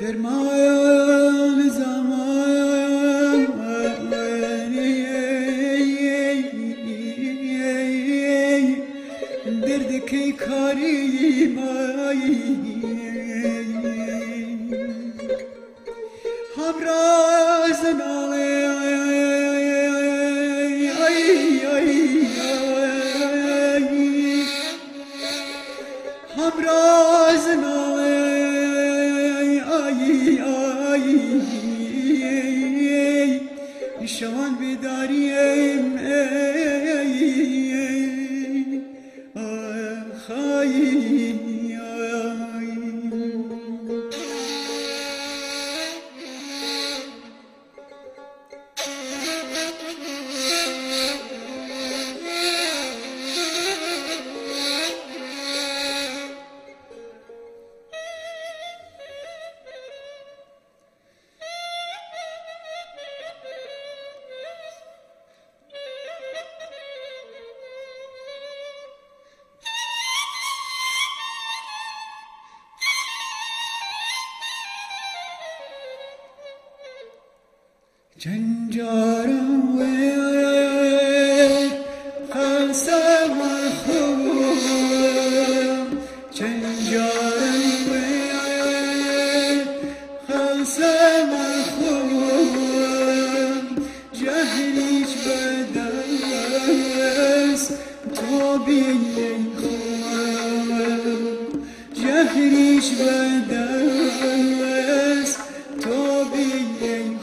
درمان زمان درد کی کاری مایی همراز ناله همراز ناله شوان بیداریم جنجارم و خلصم خوب جنجارم و خلصم خوب جهلیش بدست تو بین خوب جهلیش بدست تو بین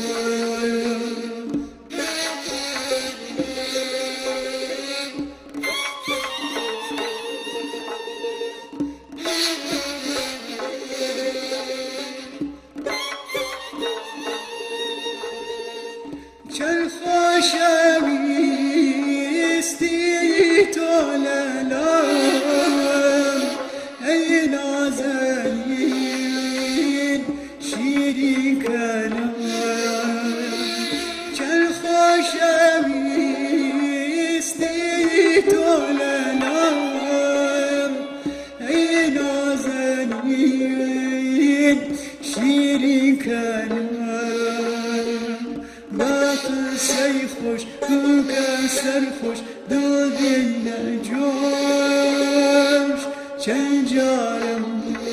چل خوشویستی تو لالم ای نازنین شیرین کلم چل خوشویستی تو لالم ای نازنین شیرین کلم سی خوش تو کسر خوش دل دل جوش چنجارم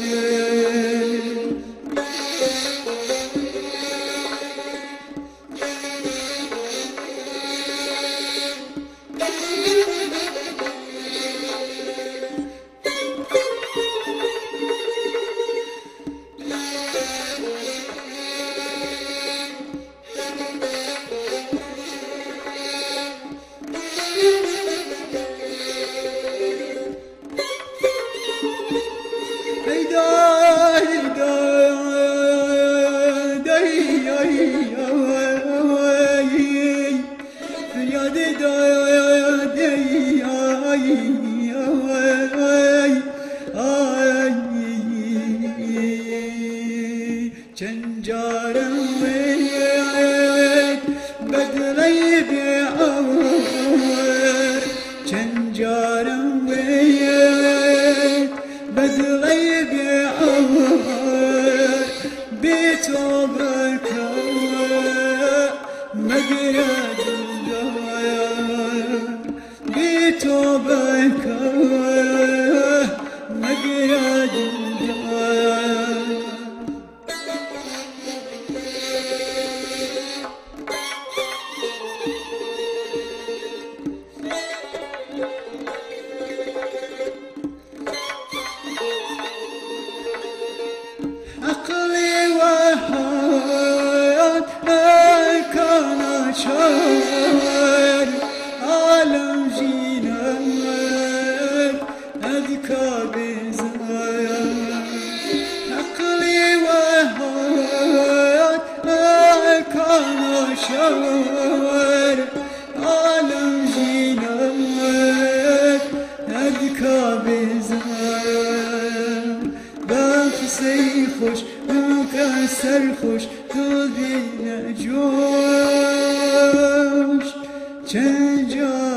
جنجارم بدلی بیعور جنجارم بدلی بیعور بی تو برکت مگرد بی تو برکت مگرد عقلي وحياة كان شاعر عالم جينار أذكى بزايا عقلي وحياة كان شاعر عالم جينار أذكى بزايا سی خوش مکسر خوش تو بین جوش چه جا